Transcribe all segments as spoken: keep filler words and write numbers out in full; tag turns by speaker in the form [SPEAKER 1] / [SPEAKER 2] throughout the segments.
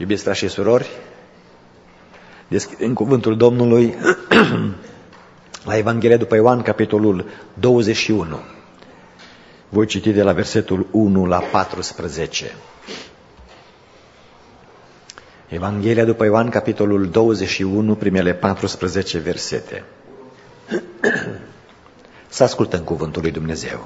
[SPEAKER 1] Iubiți frați și surori, în cuvântul Domnului, la Evanghelia după Ioan, capitolul douăzeci și unu. Voi citi de la versetul unu la paisprezece. Evanghelia după Ioan, capitolul douăzeci și unu, primele paisprezece versete. Să ascultăm cuvântul lui Dumnezeu.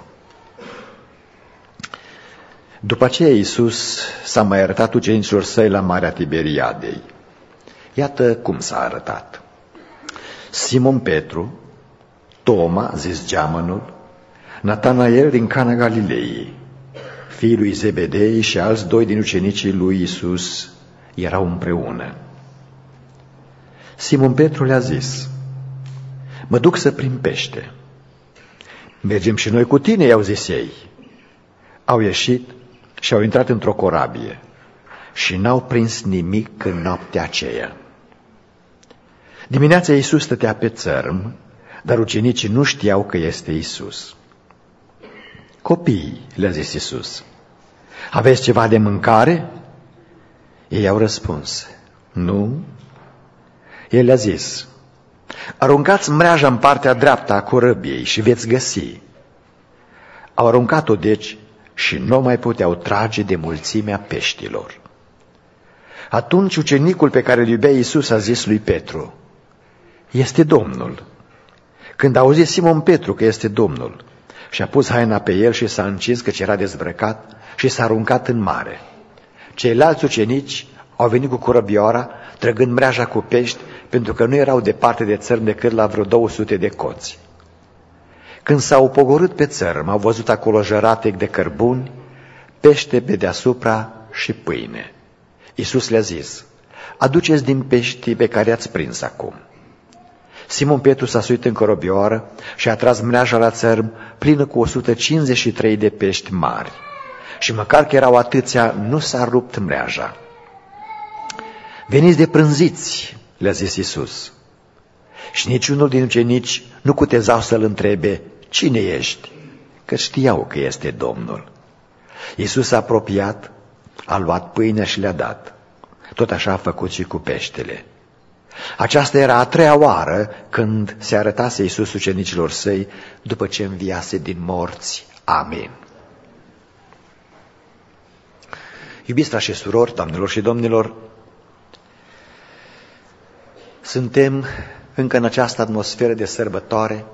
[SPEAKER 1] După aceea Iisus s-a mai arătat ucenicilor săi la Marea Tiberiadei. Iată cum s-a arătat. Simon Petru, Toma, zis Geamănul, Natanael din Cana Galilei, fiul lui Zebedei și alți doi din ucenicii lui Iisus erau împreună. Simon Petru le-a zis: mă duc să prind pește. Mergem și noi cu tine, i-au zis ei. Au ieșit și au intrat într-o corabie și n-au prins nimic în noaptea aceea. Dimineața Iisus stătea pe țărm, dar ucenicii nu știau că este Iisus. Copiii, le-a zis Iisus, aveți ceva de mâncare? Ei au răspuns, nu. El le-a zis, aruncați mreaja în partea dreaptă a corăbiei și veți găsi. Au aruncat-o deci și nu mai puteau trage de mulțimea peștilor. Atunci ucenicul pe care îl iubea Iisus a zis lui Petru, este Domnul. Când a auzit Simon Petru că este Domnul, și-a pus haina pe el și s-a încins căci era dezbrăcat și s-a aruncat în mare. Ceilalți ucenici au venit cu corăbioara, trăgând mreaja cu pești, pentru că nu erau departe de țărm decât la vreo două sute de coți. Când s-au pogorât pe țărm, au văzut acolo jăratec de cărbuni, pește pe deasupra și pâine. Iisus le-a zis, aduceți din peștii pe care ați prins acum. Simon Petru s-a suit în corăbioară și a tras mreaja la țărm plină cu o sută cincizeci și trei de pești mari. Și măcar că erau atâția, nu s-a rupt mreaja. Veniți de prânziți, le-a zis Iisus. Și niciunul din ucenici nu cutezau să-l întrebe, cine ești? Că știau că este Domnul. Iisus s-a apropiat, a luat pâinea și le-a dat. Tot așa a făcut și cu peștele. Aceasta era a treia oară când se arătase Iisus ucenicilor săi după ce înviase din morți. Amin. Iubiți frați și surori, doamnelor și domnilor, suntem încă în această atmosferă de sărbătoare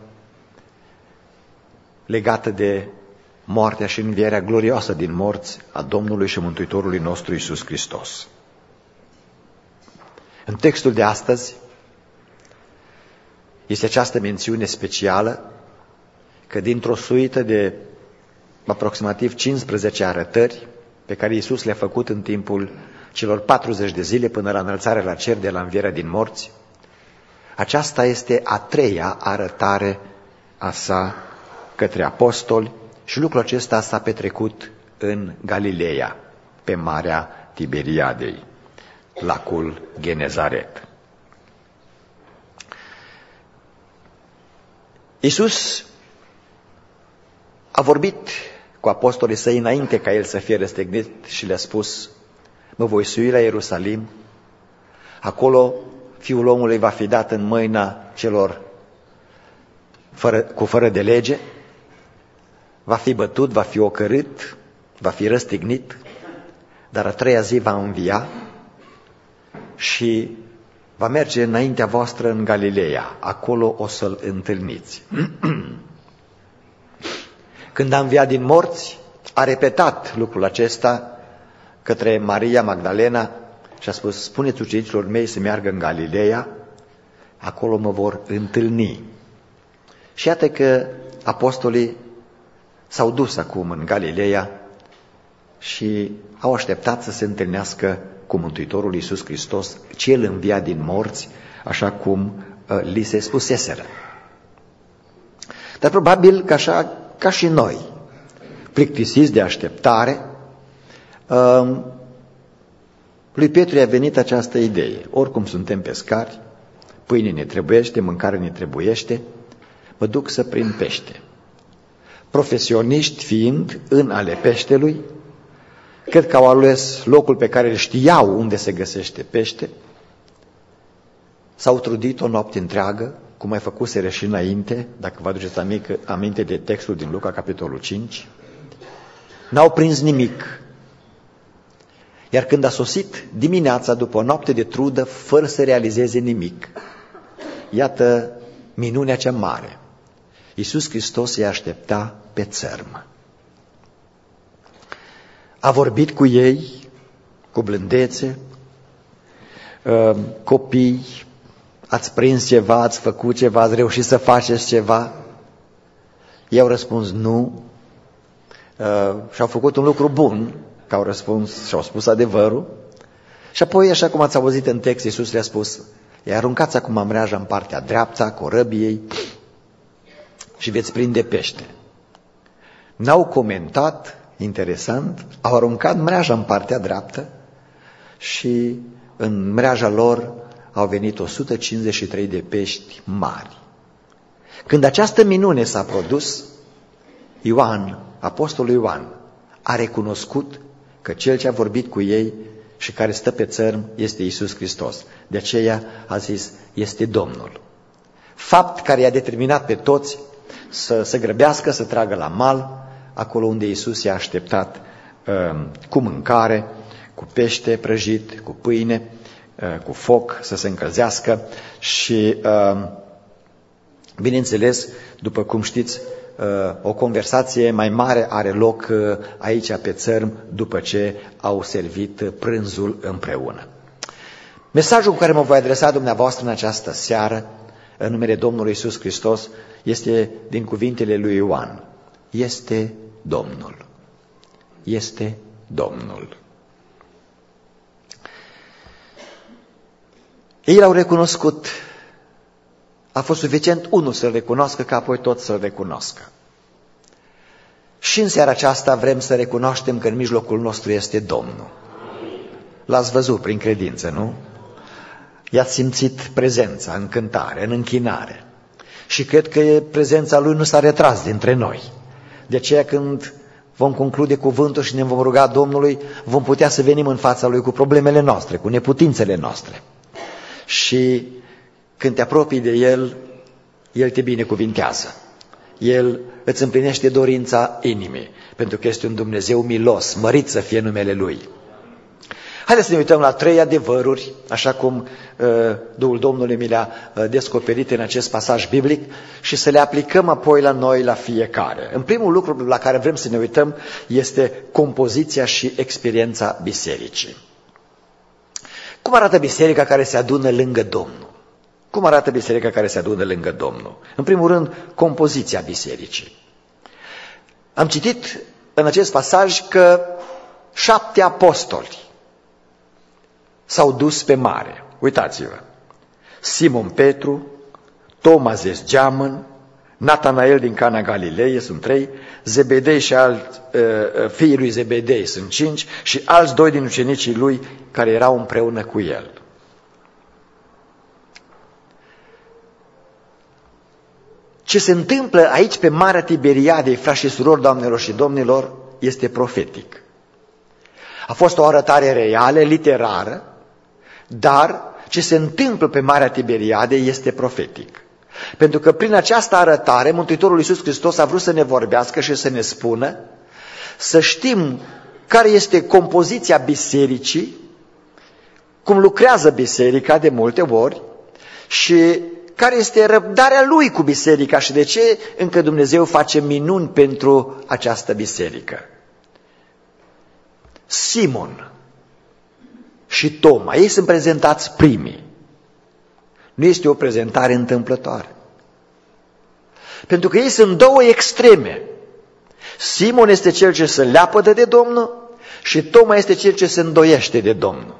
[SPEAKER 1] legată de moartea și învierea glorioasă din morți a Domnului și Mântuitorului nostru Iisus Hristos. În textul de astăzi este această mențiune specială că dintr-o suită de aproximativ cincisprezece arătări pe care Iisus le-a făcut în timpul celor patruzeci de zile până la înălțarea la cer de la învierea din morți, aceasta este a treia arătare a sa către apostoli și lucrul acesta s-a petrecut în Galileea, pe Marea Tiberiadei, lacul Genezaret. Iisus a vorbit cu apostolii săi înainte ca el să fie răstignit și le-a spus, mă voi sui la Ierusalim, acolo Fiul omului va fi dat în mâina celor fără, cu fără de lege, va fi bătut, va fi ocărât, va fi răstignit, dar a treia zi va învia și va merge înaintea voastră în Galileea, acolo o să-l întâlniți. Când a înviat din morți, a repetat lucrul acesta către Maria Magdalena și a spus, spuneți ucenicilor mei să meargă în Galileea, acolo mă vor întâlni. Și iată că apostolii s-au dus acum în Galileea și au așteptat să se întâlnească cu Mântuitorul Iisus Hristos, cel înviat din morți, așa cum uh, li se spuseseră. Dar probabil că așa ca și noi, plictisiți de așteptare, uh, lui Petru i-a venit această idee. Oricum suntem pescari, pâine ne trebuiește, mâncare ne trebuiește, mă duc să prind pește. Profesioniști fiind în ale peștelui, cred că au ales locul pe care știau unde se găsește pește, s-au trudit o noapte întreagă, cum mai făcuseră și înainte, dacă vă aduceți aminte de textul din Luca, capitolul cinci, n-au prins nimic. Iar când a sosit dimineața, după o noapte de trudă, fără să realizeze nimic, iată minunea cea mare. Iisus Hristos îi aștepta pe țărm. A vorbit cu ei, cu blândețe, copii, ați prins ceva, ați făcut ceva, ați reușit să faceți ceva? Ei au răspuns nu și au făcut un lucru bun, că au răspuns și au spus adevărul. Și apoi, așa cum ați auzit în text, Iisus le-a spus: i aruncați acum mreaja în partea dreaptă a corăbiei și veți prinde pește. N-au comentat, interesant, au aruncat mreaja în partea dreaptă și în mreaja lor au venit o sută cincizeci și trei de pești mari. Când această minune s-a produs, Ioan, apostolul Ioan, a recunoscut că cel ce a vorbit cu ei și care stă pe țărm este Iisus Hristos. De aceea a zis: este Domnul. Fapt care i-a determinat pe toți să se grăbească, să tragă la mal, acolo unde Iisus i-a așteptat uh, cu mâncare, cu pește prăjit, cu pâine, uh, cu foc, să se încălzească și, uh, bineînțeles, după cum știți, uh, o conversație mai mare are loc uh, aici pe țărm după ce au servit prânzul împreună. Mesajul cu care mă voi adresa dumneavoastră în această seară, în numele Domnului Iisus Hristos, este din cuvintele lui Ioan. Este Domnul. Este Domnul. Ei l-au recunoscut. A fost suficient unul să-l recunoască, ca apoi toți să-l recunoscă. Și în seara aceasta vrem să recunoaștem că în mijlocul nostru este Domnul. L-ați văzut prin credință, nu? I-ați simțit prezența în cântare, în închinare. Și cred că prezența Lui nu s-a retras dintre noi. De aceea când vom conclude cuvântul și ne vom ruga Domnului, vom putea să venim în fața Lui cu problemele noastre, cu neputințele noastre. Și când te apropii de El, El te binecuvintează. El îți împlinește dorința inimii, pentru că este un Dumnezeu milos, mărit să fie numele Lui. Haideți să ne uităm la trei adevăruri, așa cum uh, Duhul Domnului mi le-a uh, descoperit în acest pasaj biblic, și să le aplicăm apoi la noi, la fiecare. În primul lucru la care vrem să ne uităm este compoziția și experiența bisericii. Cum arată biserica care se adună lângă Domnul? Cum arată biserica care se adună lângă Domnul? În primul rând, compoziția bisericii. Am citit în acest pasaj că șapte apostoli s-au dus pe mare. Uitați-vă. Simon Petru, Toma zis Geamăn, Natanael din Cana Galilei, sunt trei, Zebedei și alți, uh, fiii lui Zebedei sunt cinci și alți doi din ucenicii lui care erau împreună cu el. Ce se întâmplă aici pe Marea Tiberiadei, frați și surori, doamnelor și domnilor, este profetic. A fost o arătare reală, literară, dar ce se întâmplă pe Marea Tiberiadei este profetic. Pentru că prin această arătare, Mântuitorul Iisus Hristos a vrut să ne vorbească și să ne spună, să știm care este compoziția bisericii, cum lucrează biserica de multe ori și care este răbdarea Lui cu biserica și de ce încă Dumnezeu face minuni pentru această biserică. Simon și Toma, ei sunt prezentați primii. Nu este o prezentare întâmplătoare. Pentru că ei sunt două extreme. Simon este cel ce se leapădă de Domnul și Toma este cel ce se îndoiește de Domnul.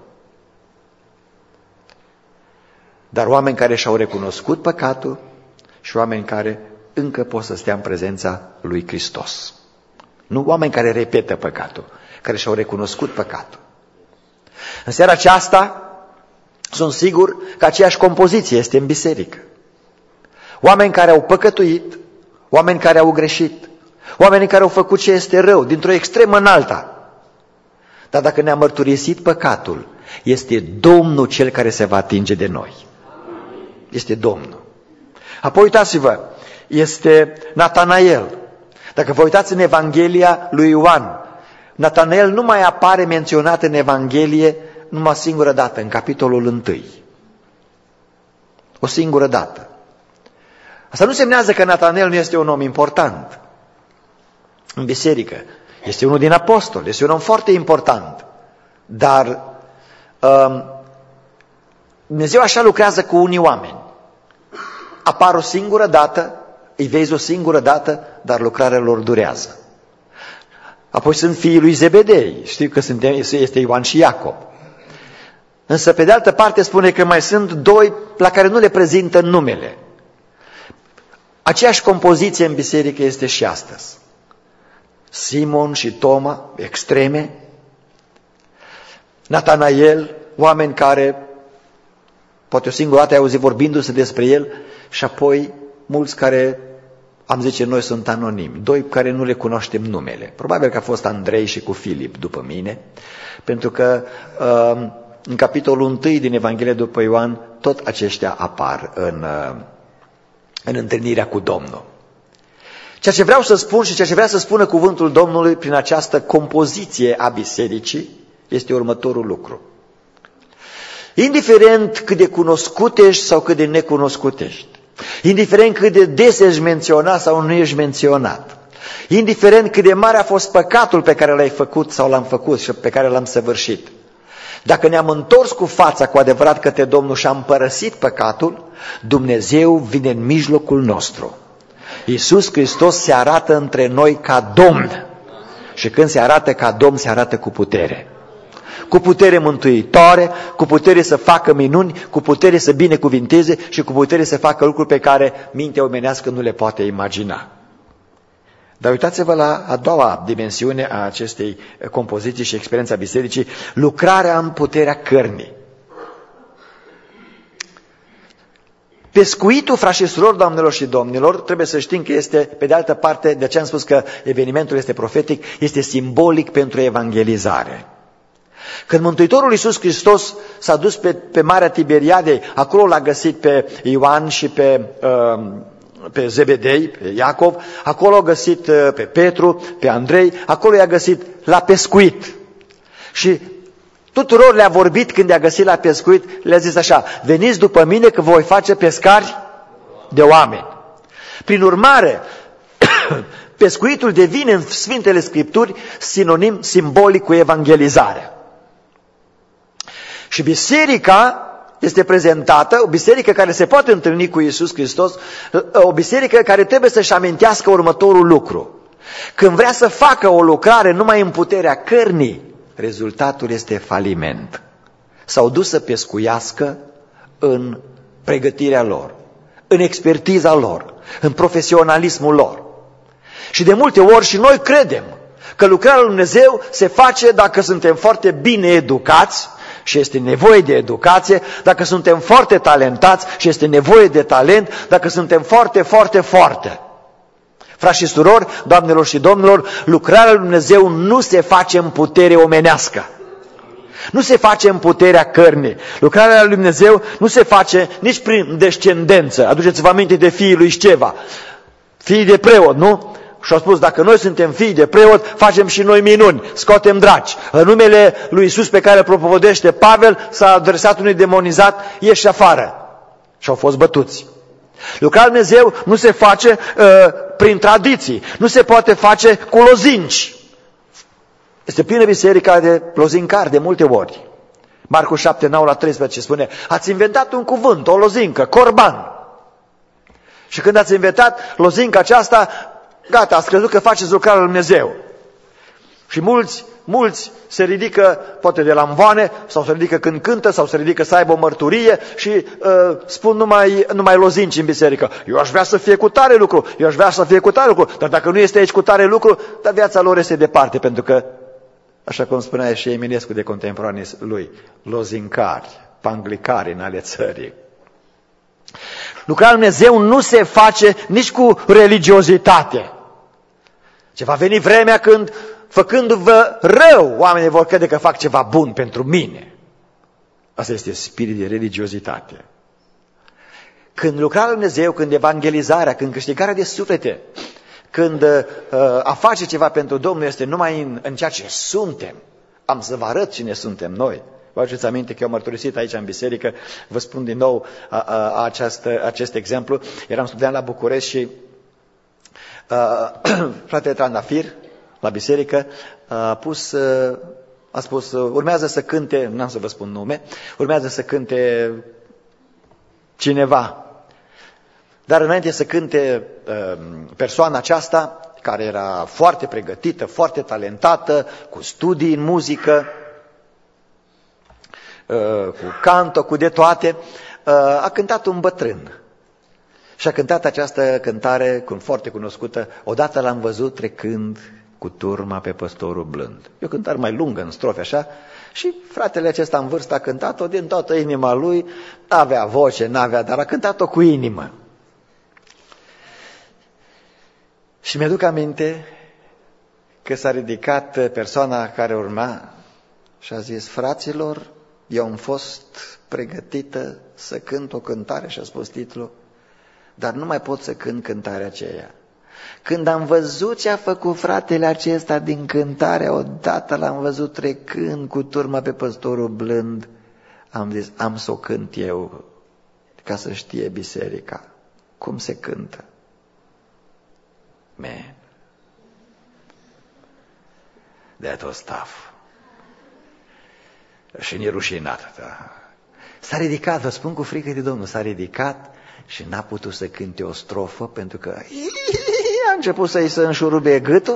[SPEAKER 1] Dar oameni care și-au recunoscut păcatul și oameni care încă pot să stea în prezența lui Hristos. Nu oameni care repetă păcatul, care și-au recunoscut păcatul. În seara aceasta sunt sigur că aceeași compoziție este în biserică. Oameni care au păcătuit, oameni care au greșit, oameni care au făcut ce este rău, dintr-o extremă în alta. Dar dacă ne-a mărturisit păcatul, este Domnul Cel care se va atinge de noi. Este Domnul. Apoi uitați-vă, este Natanael. Dacă vă uitați în Evanghelia lui Ioan, Natanael nu mai apare menționat în Evanghelie numai o singură dată, în capitolul întâi. O singură dată. Asta nu semnează că Natanael nu este un om important în biserică. Este unul din apostoli, este un om foarte important. Dar um, Dumnezeu așa lucrează cu unii oameni. Apar o singură dată, îi vezi o singură dată, dar lucrarea lor durează. Apoi sunt fiii lui Zebedei, știu că suntem, este Ioan și Iacob. Însă pe de altă parte spune că mai sunt doi la care nu le prezintă numele. Aceeași compoziție în biserică este și astăzi. Simon și Toma, extreme. Natanael, oameni care poate o singură dată ai auzit vorbindu-se despre el, și apoi mulți care, am zice noi, sunt anonimi, doi care nu le cunoaștem numele. Probabil că a fost Andrei și cu Filip după mine, pentru că în capitolul întâi din Evanghelia după Ioan, tot aceștia apar în, în întâlnirea cu Domnul. Ceea ce vreau să spun și ceea ce vrea să spună cuvântul Domnului prin această compoziție a bisericii este următorul lucru. Indiferent cât de cunoscut ești sau cât de necunoscut ești, indiferent cât de des ești menționat sau nu ești menționat, indiferent cât de mare a fost păcatul pe care l-ai făcut sau l-am făcut și pe care l-am săvârșit, dacă ne-am întors cu fața cu adevărat către Domnul și am părăsit păcatul, Dumnezeu vine în mijlocul nostru. Iisus Hristos se arată între noi ca Domn. Și când se arată ca Domn, se arată cu putere. Cu putere mântuitoare, cu putere să facă minuni, cu putere să binecuvinteze și cu putere să facă lucruri pe care mintea omenească nu le poate imagina. Dar uitați-vă la a doua dimensiune a acestei compoziții și experiența bisericii, lucrarea în puterea cărnii. Pescuitul, frați și surori, doamnelor și domnilor, trebuie să știm că este, pe de altă parte, de ce am spus că evenimentul este profetic, este simbolic pentru evangelizare. Când Mântuitorul Iisus Hristos s-a dus pe, pe Marea Tiberiadei, acolo l-a găsit pe Ioan și pe, uh, pe Zebedei, pe Iacov, acolo a găsit uh, pe Petru, pe Andrei, acolo i-a găsit la pescuit. Și tuturor le-a vorbit când i-a găsit la pescuit, le-a zis așa: veniți după mine că vă voi face pescari de oameni. Prin urmare, pescuitul devine în Sfintele Scripturi sinonim simbolic cu evangelizarea. Și biserica este prezentată, o biserică care se poate întâlni cu Iisus Hristos, o biserică care trebuie să-și amintească următorul lucru. Când vrea să facă o lucrare numai în puterea cărnii, rezultatul este faliment. S-au dus să pescuiască în pregătirea lor, în expertiza lor, în profesionalismul lor. Și de multe ori și noi credem că lucrarea lui Dumnezeu se face dacă suntem foarte bine educați și este nevoie de educație, dacă suntem foarte talentați și este nevoie de talent, dacă suntem foarte, foarte, foarte. Frați și surori, doamnelor și domnilor, lucrarea lui Dumnezeu nu se face în putere omenească. Nu se face în puterea cărnii. Lucrarea lui Dumnezeu nu se face nici prin descendență. Aduceți-vă aminte de fiii lui Sceva, fiii de preot, nu? Și au spus, dacă noi suntem fii de preot, facem și noi minuni, scoatem draci. În numele lui Iisus pe care îl propovădește Pavel, s-a adresat unui demonizat: ieși afară. Și au fost bătuți. Lucrarea lui Dumnezeu nu se face uh, prin tradiții, nu se poate face cu lozinci. Este plină biserica de lozincari de multe ori. Marcu șapte, nouă la treisprezece spune: ați inventat un cuvânt, o lozincă, corban. Și când ați inventat lozinca aceasta, gata, ați crezut că faceți lucrarea lui Dumnezeu. Și mulți, mulți se ridică, poate de la învoane, sau se ridică când cântă, sau se ridică să aibă o mărturie și uh, spun numai, numai lozinci în biserică. Eu aș vrea să fie cu tare lucru, eu aș vrea să fie cu tare lucru, dar dacă nu este aici cu tare lucru, dar viața lor este departe, pentru că, așa cum spunea și Eminescu de contemporanii lui, lozincari, panglicari în ale țării. Lucrarea lui Dumnezeu nu se face nici cu religiozitate. Ce va veni vremea când făcându-vă rău, oamenii vor crede că fac ceva bun pentru mine. Asta este spirit de religiozitate. Când lucrarea lui Dumnezeu, când evangelizarea, când câștigarea de suflete, când uh, a face ceva pentru Domnul este numai în, în ceea ce suntem, am să vă arăt cine suntem noi. Vă aduceți aminte că eu am mărturisit aici în biserică, vă spun din nou a, a, această, acest exemplu. Eram studiant la București și a, fratele Trandafir, la biserică, a pus, a spus, urmează să cânte, n-am să vă spun nume, urmează să cânte cineva. Dar înainte să cânte persoana aceasta, care era foarte pregătită, foarte talentată, cu studii în muzică, cu canto, cu de toate, a cântat un bătrân. Și a cântat această cântare foarte cunoscută, odată l-am văzut trecând cu turma pe păstorul blând. E o cântare mai lungă în strofe așa, și fratele acesta în vârstă a cântat-o din toată inima lui, n-avea voce, n-avea, dar a cântat-o cu inimă. Și mi-aduc aminte că s-a ridicat persoana care urma și a zis, fraților, eu am fost pregătită să cânt o cântare, și a spus titlul, dar nu mai pot să cânt cântarea aceea. Când am văzut ce a făcut fratele acesta din cântare, odată l-am văzut trecând cu turma pe păstorul blând, am zis, am să o cânt eu, ca să știe biserica cum se cântă. Man, that was tough. Și nerușinat. Da. S-a ridicat, vă spun cu frică de Domnul, s-a ridicat și n-a putut să cânte o strofă pentru că a început să-i se înșurube gâtul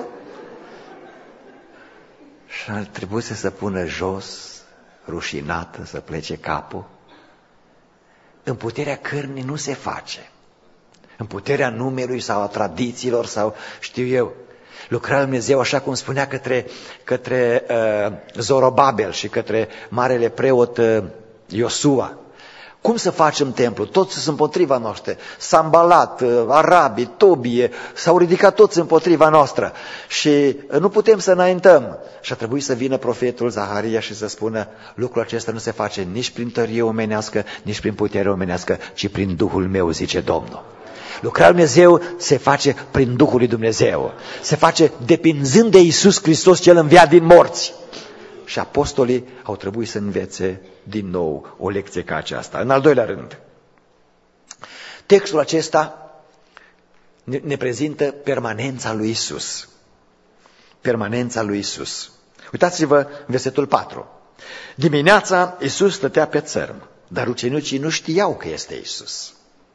[SPEAKER 1] și a trebuit să se pună jos, rușinată, să plece capul. În puterea cărnii nu se face. În puterea numelui sau a tradițiilor sau știu eu. Lucra lui Dumnezeu așa cum spunea către, către uh, Zorobabel și către marele preot uh, Iosua. Cum să facem templu? Toți sunt împotriva noastră. Sambalat, uh, arabii, Tobie, s-au ridicat toți împotriva noastră. Și uh, nu putem să înaintăm. Și a trebuit să vină profetul Zaharia și să spună, lucrul acesta nu se face nici prin tărie omenească, nici prin putere omenească, ci prin Duhul meu, zice Domnul. Lucrarea lui Dumnezeu se face prin Duhul lui Dumnezeu. Se face depinzând de Iisus Hristos cel înviat din morți. Și apostolii au trebuit să învețe din nou o lecție ca aceasta. În al doilea rând, textul acesta ne prezintă permanența lui Iisus. Permanența lui Iisus. Uitați-vă în versetul patru. Dimineața Iisus stătea pe țărm, dar ucenicii nu știau că este Iisus.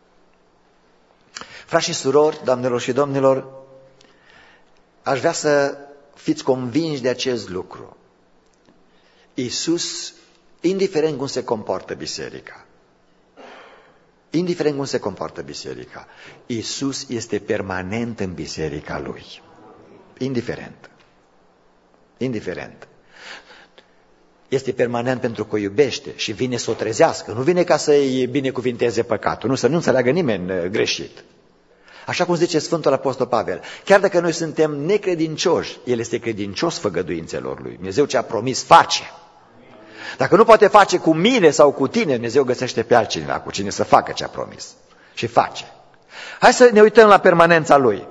[SPEAKER 1] Frați și surori, doamnelor și domnilor, aș vrea să fiți convinși de acest lucru. Iisus, indiferent cum se comportă biserica, indiferent cum se comportă biserica, Iisus este permanent în biserica Lui. Indiferent. Indiferent. Este permanent pentru că o iubește și vine să o trezească. Nu vine ca să-i binecuvinteze păcatul, nu, să nu înțeleagă nimeni greșit. Așa cum zice Sfântul Apostol Pavel, chiar dacă noi suntem necredincioși, El este credincios făgăduințelor Lui. Dumnezeu ce a promis face. Dacă nu poate face cu mine sau cu tine, Dumnezeu găsește pe altcineva cu cine să facă ce a promis. Și face. Hai să ne uităm la permanența Lui.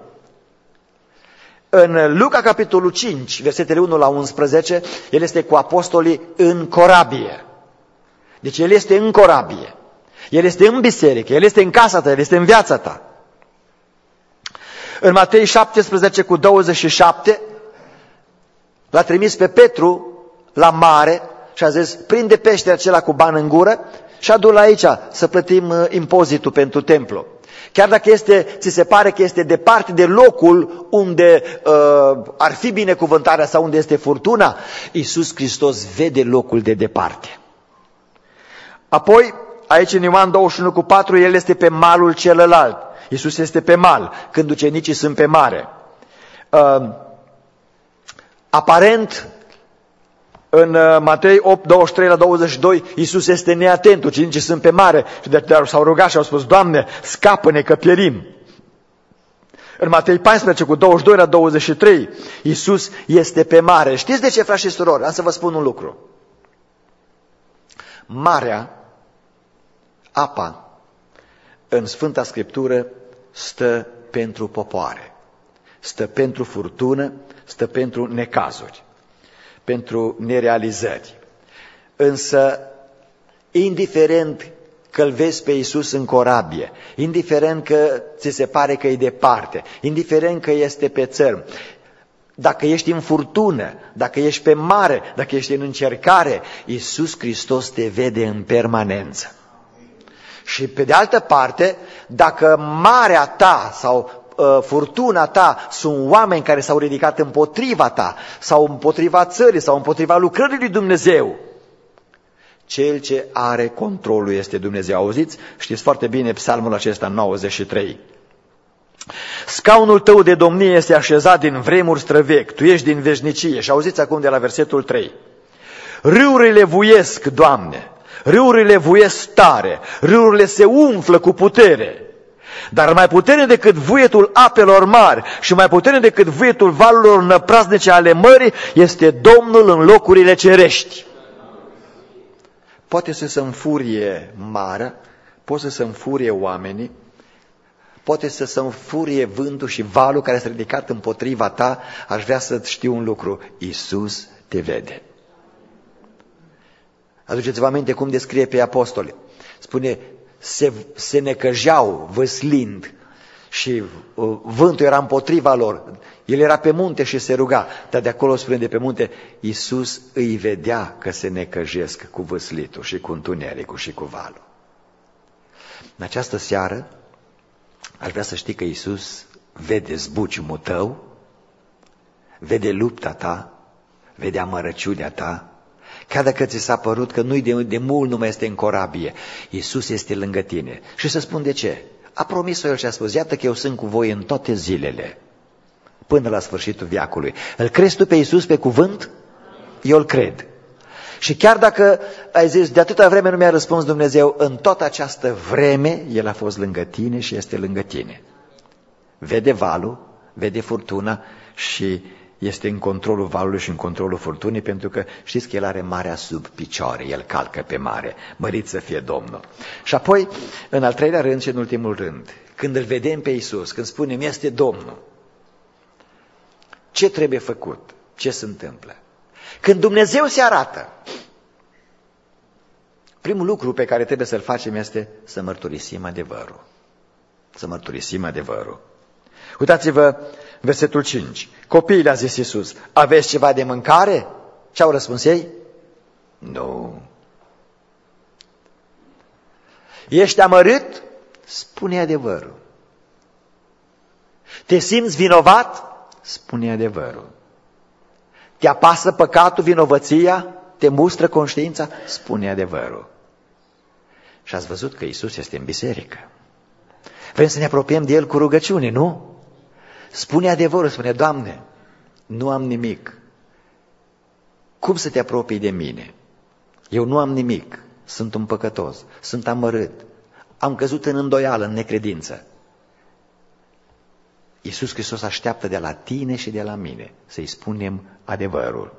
[SPEAKER 1] În Luca capitolul cinci, versetele unu la unsprezece, El este cu apostolii în corabie. Deci El este în corabie. El este în biserică, El este în casa ta, El este în viața ta. În Matei șaptesprezece cu douăzeci și șapte l-a trimis pe Petru la mare și a zis, prinde peștele acela cu bani în gură și adu-l aici să plătim impozitul pentru templu. Chiar dacă este, ți se pare că este departe de locul unde uh, ar fi binecuvântarea sau unde este furtuna, Iisus Hristos vede locul de departe. Apoi, aici în Ioan douăzeci și unu cu patru, El este pe malul celălalt. Iisus este pe mal, când ucenicii sunt pe mare. Uh, aparent, în Matei opt, douăzeci și trei la douăzeci și doi, Iisus este neatent, ucenicii sunt pe mare și de s-au rugat și au spus, Doamne, scapă-ne că pierim. În Matei paisprezece, cu douăzeci și doi la douăzeci și trei, Iisus este pe mare. Știți de ce, frați și surori? Am să vă spun un lucru. Marea, apa, în Sfânta Scriptură, stă pentru popoare, stă pentru furtună, stă pentru necazuri, pentru nerealizări. Însă, indiferent că îl vezi pe Iisus în corabie, indiferent că ți se pare că e departe, indiferent că este pe țărm, dacă ești în furtună, dacă ești pe mare, dacă ești în încercare, Iisus Hristos te vede în permanență. Și pe de altă parte, dacă marea ta sau uh, furtuna ta sunt oameni care s-au ridicat împotriva ta, sau împotriva țării, sau împotriva lucrării lui Dumnezeu, cel ce are controlul este Dumnezeu. Auziți? Știți foarte bine psalmul acesta, nouăzeci și trei. Scaunul tău de domnie este așezat din vremuri străvechi, tu ești din veșnicie. Și auziți acum de la versetul trei. Râurile vuiesc, Doamne, râurile vuiesc tare, râurile se umflă cu putere. Dar mai puternic decât vuietul apelor mari și mai puternic decât vuietul valurilor năprasnice ale mării este Domnul în locurile cerești. Poate să se înfurie marea, poate să se înfurie oamenii, poate să se înfurie vântul și valul care s-a ridicat împotriva ta. Aș vrea să știu un lucru: Iisus te vede. Aduceți-vă aminte cum descrie pe apostoli. Spune, se, se necăjeau văslind și uh, vântul era împotriva lor. El era pe munte și se ruga, dar de acolo, spune de pe munte, Iisus îi vedea că se necăjesc cu văslitul și cu întunericul și cu valul. În această seară, aș vrea să știi că Iisus vede zbuciumul tău, vede lupta ta, vede amărăciunea ta, chiar dacă ți s-a părut că nu-i de, de mult nu mai este în corabie, Iisus este lângă tine. Și să spun de ce. A promis-o El și a spus, iată că eu sunt cu voi în toate zilele, până la sfârșitul veacului. Îl crezi tu pe Iisus pe cuvânt? Eu îl cred. Și chiar dacă ai zis, de atâta vreme nu mi-a răspuns Dumnezeu, în toată această vreme El a fost lângă tine și este lângă tine. Vede valul, vede furtuna și este în controlul valului și în controlul furtunii, pentru că știți că El are marea sub picioare, El calcă pe mare, mărit să fie Domnul. Și apoi, în al treilea rând și în ultimul rând, când îl vedem pe Iisus, când spunem este Domnul, ce trebuie făcut? Ce se întâmplă? Când Dumnezeu se arată, primul lucru pe care trebuie să-l facem este să mărturisim adevărul. Să mărturisim adevărul. Uitați-vă versetul cinci. Copiii, le-a zis Iisus, aveți ceva de mâncare? Ce au răspuns ei? Nu. Ești amărât? Spune adevărul. Te simți vinovat? Spune adevărul. Te apasă păcatul, vinovăția? Te mustră conștiința? Spune adevărul. Și ați văzut că Iisus este în biserică. Vrem să ne apropiem de El cu rugăciune, nu? Spune adevărul, spune, Doamne, nu am nimic. Cum să te apropii de mine? Eu nu am nimic, sunt un păcătos, sunt amărât, am căzut în îndoială, în necredință. Iisus Hristos așteaptă de la tine și de la mine să-i spunem adevărul.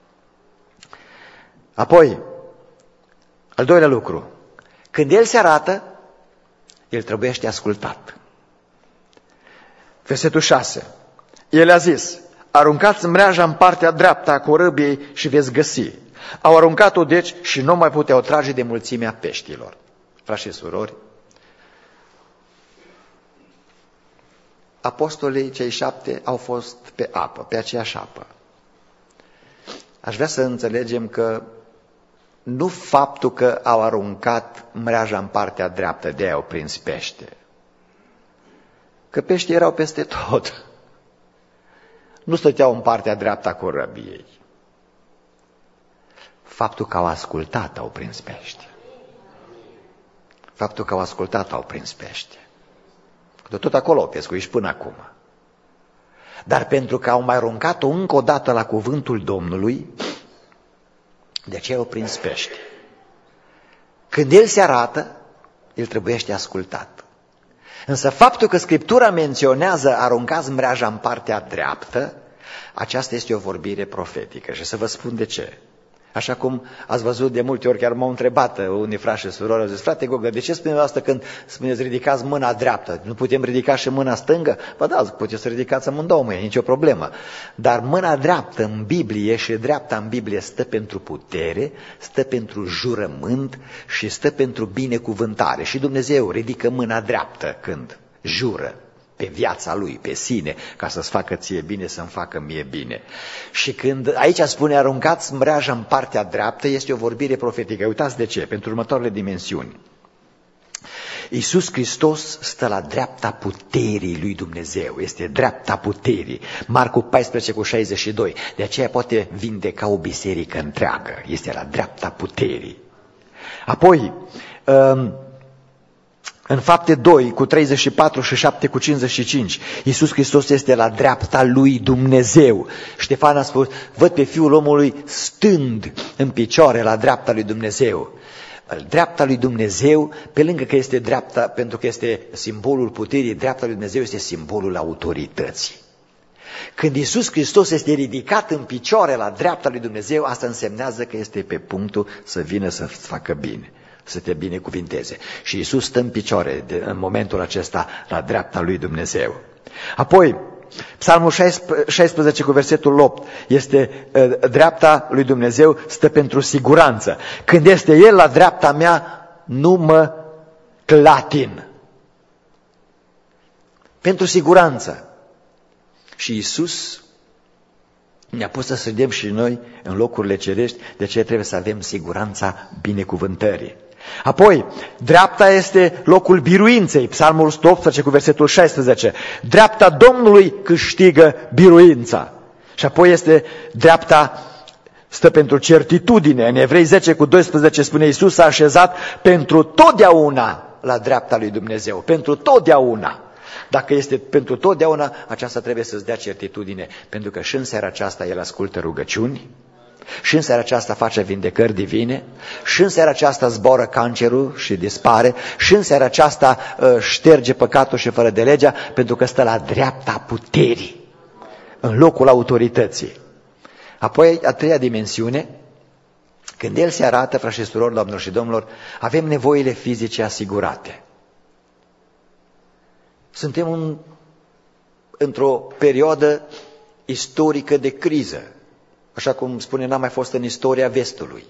[SPEAKER 1] Apoi, al doilea lucru, când El se arată, El trebuiește ascultat. Versetul șase. El a zis, aruncați mreaja în partea dreaptă a corăbiei și veți găsi. Au aruncat-o deci și nu mai puteau trage de mulțimea peștilor. Frați și surori, apostolii cei șapte au fost pe apă, pe aceeași apă. Aș vrea să înțelegem că nu faptul că au aruncat mreaja în partea dreaptă, de aia au prins pește. Că peștii erau peste tot. Nu stăteau în partea dreaptă a corăbiei. Faptul că au ascultat au prins pește. Faptul că au ascultat au prins pește. Că tot acolo au pescuit și până acum. Dar pentru că au mai aruncat-o încă o dată la cuvântul Domnului, de aceea au prins pește. Când El se arată, El trebuiește ascultat. Însă faptul că Scriptura menționează aruncați mreaja în partea dreaptă, aceasta este o vorbire profetică. Și să vă spun de ce. Așa cum ați văzut de multe ori, chiar m-au întrebat unii frați și surori, au zis, frate Gogă, de ce spuneți asta când spuneți ridicați mâna dreaptă? Nu putem ridica și mâna stângă? Bă da, puteți să ridicați amândouă mâini, nicio problemă. Dar mâna dreaptă în Biblie și dreapta în Biblie stă pentru putere, stă pentru jurământ și stă pentru binecuvântare. Și Dumnezeu ridică mâna dreaptă când jură pe viața lui, pe sine, ca să-ți facă ție bine, să-mi facă mie bine. Și când aici spune aruncați mreaja în partea dreaptă, este o vorbire profetică. Uitați de ce, pentru următoarele dimensiuni. Iisus Hristos stă la dreapta puterii lui Dumnezeu, este dreapta puterii. Marcu paisprezece cu șaizeci și doi, de aceea poate vindeca o biserică întreagă, este la dreapta puterii. Apoi, um, în Fapte doi cu treizeci și patru și șapte cu cincizeci și cinci, Iisus Hristos este la dreapta lui Dumnezeu. Ștefan a spus, văd pe Fiul omului stând în picioare la dreapta lui Dumnezeu. Dreapta lui Dumnezeu, pe lângă că este dreapta, pentru că este simbolul puterii, dreapta lui Dumnezeu este simbolul autorității. Când Iisus Hristos este ridicat în picioare la dreapta lui Dumnezeu, asta însemnează că este pe punctul să vină să facă bine, să te binecuvinteze. Și Iisus stă în picioare de, în momentul acesta la dreapta lui Dumnezeu. Apoi, Psalmul șaisprezece cu versetul opt este dreapta lui Dumnezeu stă pentru siguranță. Când este El la dreapta mea, nu mă clatin. Pentru siguranță. Și Iisus ne-a pus să sădem și noi în locurile cerești, de aceea trebuie să avem siguranța binecuvântării. Apoi, dreapta este locul biruinței, Psalmul o sută optsprezece cu versetul șaisprezece. Dreapta Domnului câștigă biruința. Și apoi este dreapta, stă pentru certitudine. În Evrei zece cu doisprezece spune Iisus s-a așezat pentru totdeauna la dreapta lui Dumnezeu, pentru totdeauna. Dacă este pentru totdeauna, aceasta trebuie să-ți dea certitudine, pentru că și în seara aceasta El ascultă rugăciuni, și în seara aceasta face vindecări divine, și în seara aceasta zboară cancerul și dispare, și în seara aceasta uh, șterge păcatul și fără de legea, pentru că stă la dreapta puterii, în locul autorității. Apoi, a treia dimensiune, când El se arată, frați și surori, doamnelor și domnilor, avem nevoile fizice asigurate. Suntem în, într-o perioadă istorică de criză. Așa cum spune, n-a mai fost în istoria vestului.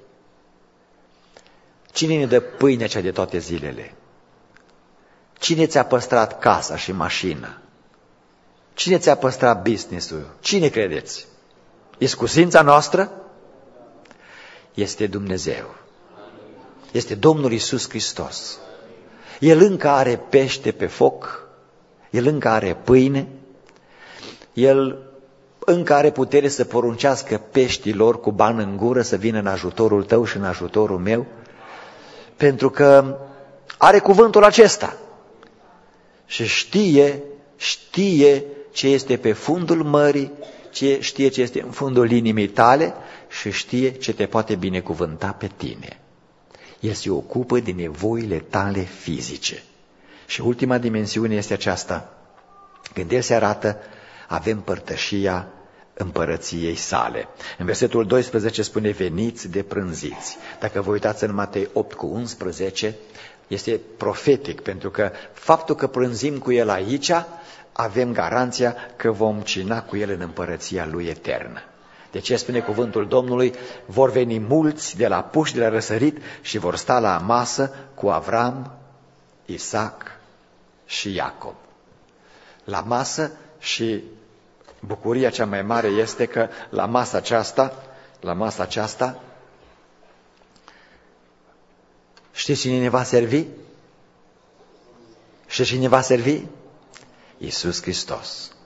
[SPEAKER 1] Cine ne dă pâinea cea de toate zilele? Cine ți-a păstrat casa și mașina? Cine ți-a păstrat business-ul? Cine credeți? Iscusința noastră? Este Dumnezeu. Este Domnul Iisus Hristos. El încă are pește pe foc, El încă are pâine, El încă are putere să poruncească peștilor cu bani în gură să vină în ajutorul tău și în ajutorul meu, pentru că are cuvântul acesta și știe, știe ce este pe fundul mării, ce, știe ce este în fundul inimii tale și știe ce te poate binecuvânta pe tine. El se ocupă de nevoile tale fizice. Și ultima dimensiune este aceasta. Când El se arată, avem părtășia împărăției sale. În versetul doisprezece spune, veniți de prânziți. Dacă vă uitați în Matei opt cu unsprezece, este profetic, pentru că faptul că prânzim cu El aici, avem garanția că vom cina cu El în împărăția Lui eternă. De ce spune cuvântul Domnului? Vor veni mulți de la puși de la răsărit și vor sta la masă cu Avram, Isaac și Iacob. La masă, și bucuria cea mai mare este că la masa aceasta, la masa aceasta, știți cine ne va servi? Știți cine va servi? Iisus Hristos.